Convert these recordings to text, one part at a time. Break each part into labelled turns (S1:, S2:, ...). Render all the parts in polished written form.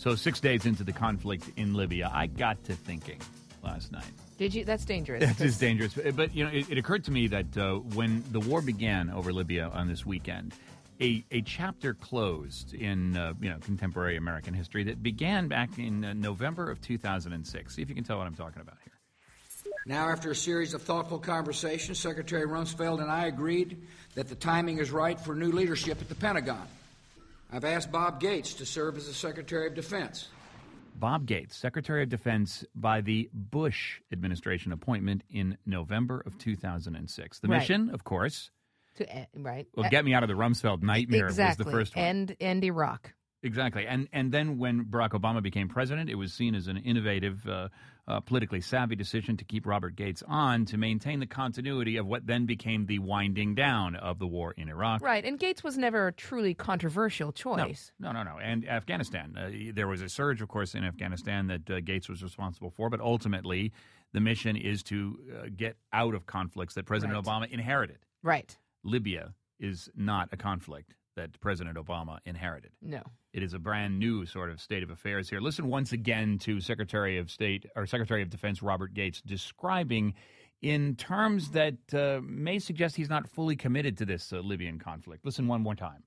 S1: So 6 days into the conflict in Libya, I got to thinking last night.
S2: Did you? That's dangerous.
S1: That is dangerous. But, it occurred to me that when the war began over Libya on this weekend, a chapter closed in, contemporary American history that began back in November of 2006. See if you can tell what I'm talking about here.
S3: Now, after a series of thoughtful conversations, Secretary Rumsfeld and I agreed that the timing is right for new leadership at the Pentagon. I've asked Bob Gates to serve as the Secretary of Defense.
S1: Bob Gates, Secretary of Defense by the Bush administration appointment in November of 2006. The mission, of course, well, get me out of the Rumsfeld nightmare was the first one.
S2: End Iraq.
S1: Exactly. And then when Barack Obama became president, it was seen as an innovative, politically savvy decision to keep Robert Gates on to maintain the continuity of what then became the winding down of the war in Iraq.
S2: Right. And Gates was never a truly controversial choice.
S1: No. And Afghanistan. There was a surge, of course, in Afghanistan that Gates was responsible for. But ultimately, the mission is to get out of conflicts that President Obama inherited.
S2: Right.
S1: Libya is not a conflict that President Obama inherited.
S2: No.
S1: It is a brand new sort of state of affairs here. Listen once again to Secretary of Defense Robert Gates describing in terms that may suggest he's not fully committed to this Libyan conflict. Listen one more time.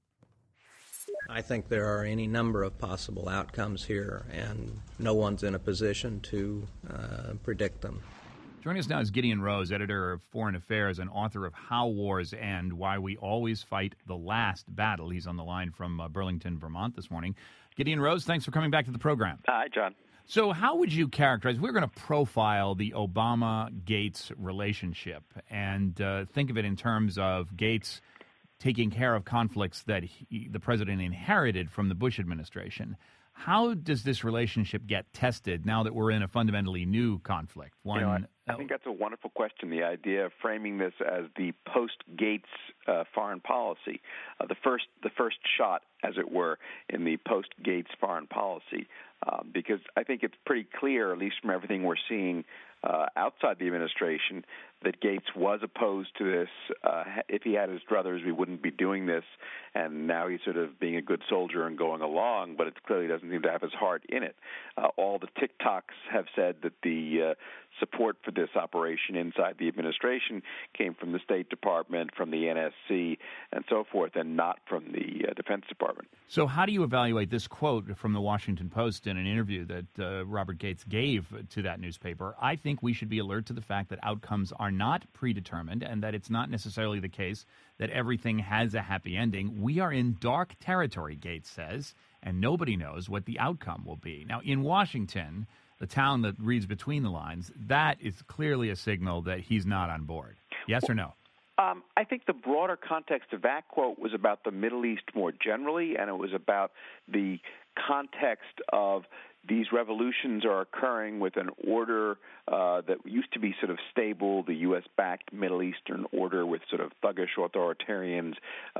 S4: I think there are any number of possible outcomes here, and no one's in a position to predict them.
S1: Joining us now is Gideon Rose, editor of Foreign Affairs and author of How Wars End, Why We Always Fight the Last Battle. He's on the line from Burlington, Vermont this morning. Gideon Rose, thanks for coming back to the program.
S5: Hi, John.
S1: So how would you characterize, we're going to profile the Obama-Gates relationship and think of it in terms of Gates taking care of conflicts that the president inherited from the Bush administration. How does this relationship get tested now that we're in a fundamentally new conflict?
S5: I think that's a wonderful question, the idea of framing this as the post-Gates foreign policy, the first shot, as it were, in the post-Gates foreign policy, because I think it's pretty clear, at least from everything we're seeing outside the administration, that Gates was opposed to this. If he had his druthers, we wouldn't be doing this. And now he's sort of being a good soldier and going along, but it clearly doesn't seem to have his heart in it. All the TikToks have said that the support for this operation inside the administration came from the State Department, from the NSC, and so forth, and not from the Defense Department.
S1: So how do you evaluate this quote from the Washington Post in an interview that Robert Gates gave to that newspaper? I think we should be alert to the fact that outcomes are not predetermined and that it's not necessarily the case that everything has a happy ending. We are in dark territory, Gates says, and nobody knows what the outcome will be. Now, in Washington, the town that reads between the lines, that is clearly a signal that he's not on board. Yes or no?
S5: I think the broader context of that quote was about the Middle East more generally, and it was about the context of these revolutions are occurring with an order that used to be sort of stable, the U.S.-backed Middle Eastern order with sort of thuggish authoritarians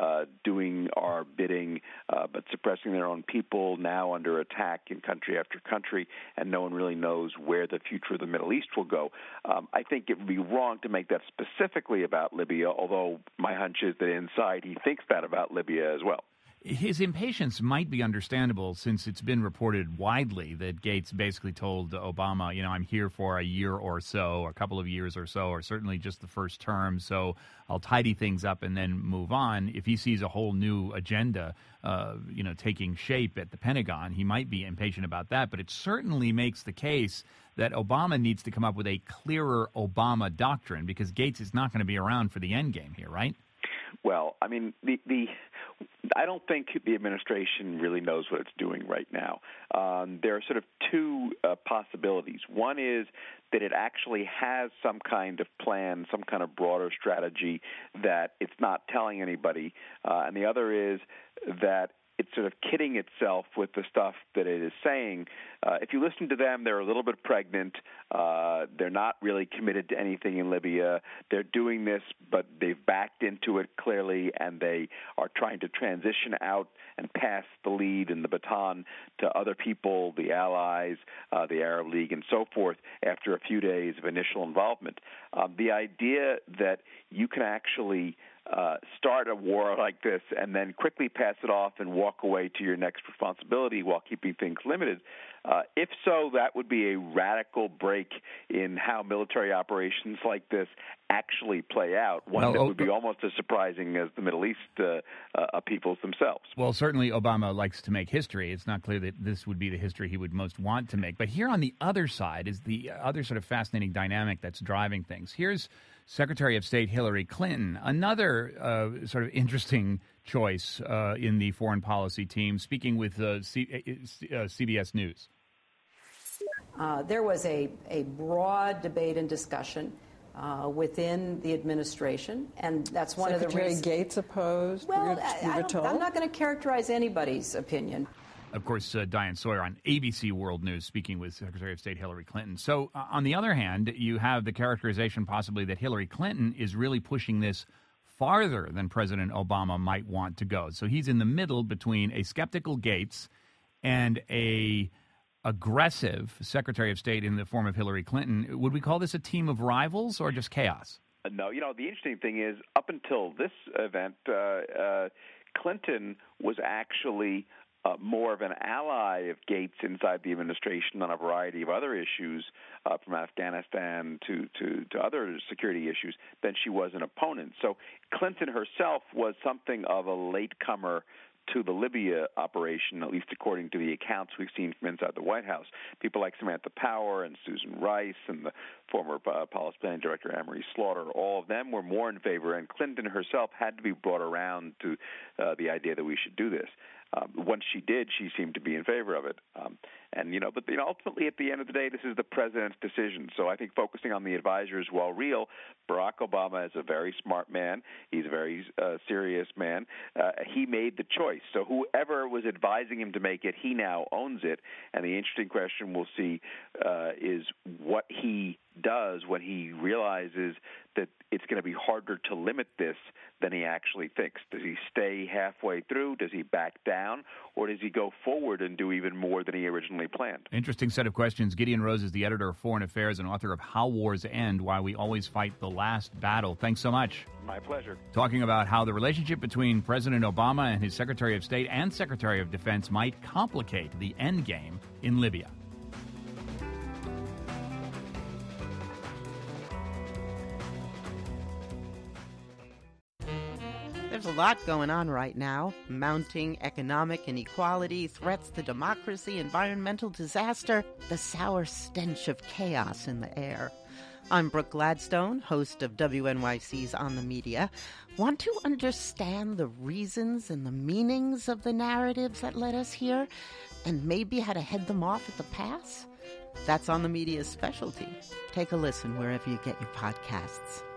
S5: doing our bidding but suppressing their own people, now under attack in country after country, and no one really knows where the future of the Middle East will go. I think it would be wrong to make that specifically about Libya, although my hunch is that inside he thinks that about Libya as well.
S1: His impatience might be understandable since it's been reported widely that Gates basically told Obama, I'm here for a year or so, or a couple of years or so, or certainly just the first term, so I'll tidy things up and then move on. If he sees a whole new agenda, taking shape at the Pentagon, he might be impatient about that, but it certainly makes the case that Obama needs to come up with a clearer Obama doctrine because Gates is not going to be around for the end game here, right?
S5: Well, I mean, I don't think the administration really knows what it's doing right now. There are sort of two possibilities. One is that it actually has some kind of plan, some kind of broader strategy that it's not telling anybody. And the other is that it's sort of kidding itself with the stuff that it is saying. If you listen to them, they're a little bit pregnant. They're not really committed to anything in Libya. They're doing this, but they've backed into it clearly, and they are trying to transition out and pass the lead and the baton to other people, the allies, the Arab League, and so forth, after a few days of initial involvement. The idea that you can actually start a war like this and then quickly pass it off and walk away to your next responsibility while keeping things limited. If so, that would be a radical break in how military operations like this actually play out, one that would be almost as surprising as the Middle East peoples themselves.
S1: Well, certainly Obama likes to make history. It's not clear that this would be the history he would most want to make. But here on the other side is the other sort of fascinating dynamic that's driving things. Here's Secretary of State Hillary Clinton, another sort of interesting choice in the foreign policy team, speaking with CBS News.
S6: There was a broad debate and discussion within the administration, and that's one of the reasons.
S7: Secretary Gates opposed?
S6: Well,
S7: told?
S6: I'm not going to characterize anybody's opinion.
S1: Of course, Diane Sawyer on ABC World News speaking with Secretary of State Hillary Clinton. So, on the other hand, you have the characterization possibly that Hillary Clinton is really pushing this farther than President Obama might want to go. So he's in the middle between a skeptical Gates and a aggressive Secretary of State in the form of Hillary Clinton. Would we call this a team of rivals or just chaos?
S5: No, the interesting thing is, up until this event, Clinton was actually more of an ally of Gates inside the administration on a variety of other issues, from Afghanistan to other security issues, than she was an opponent. So Clinton herself was something of a latecomer to the Libya operation, at least according to the accounts we've seen from inside the White House. People like Samantha Power and Susan Rice and the former policy planning director Amory Slaughter, all of them were more in favor, and Clinton herself had to be brought around to the idea that we should do this. Once she did, she seemed to be in favor of it. But ultimately, at the end of the day, this is the president's decision. So I think focusing on the advisors, while real, Barack Obama is a very smart man. He's a very serious man. He made the choice. So whoever was advising him to make it, he now owns it. And the interesting question we'll see is what he does when he realizes that it's going to be harder to limit this than he actually thinks. Does he stay halfway through? Does he back down? Or does he go forward and do even more than he originally planned?
S1: Interesting set of questions. Gideon Rose is the editor of Foreign Affairs and author of How Wars End, Why We Always Fight the Last Battle. Thanks so much.
S5: My pleasure.
S1: Talking about how the relationship between President Obama and his Secretary of State and Secretary of Defense might complicate the end game in Libya.
S8: There's a lot going on right now. Mounting economic inequality, threats to democracy, environmental disaster, the sour stench of chaos in the air. I'm Brooke Gladstone, host of WNYC's On the Media. Want to understand the reasons and the meanings of the narratives that led us here, and maybe how to head them off at the pass? That's On the Media's specialty. Take a listen wherever you get your podcasts.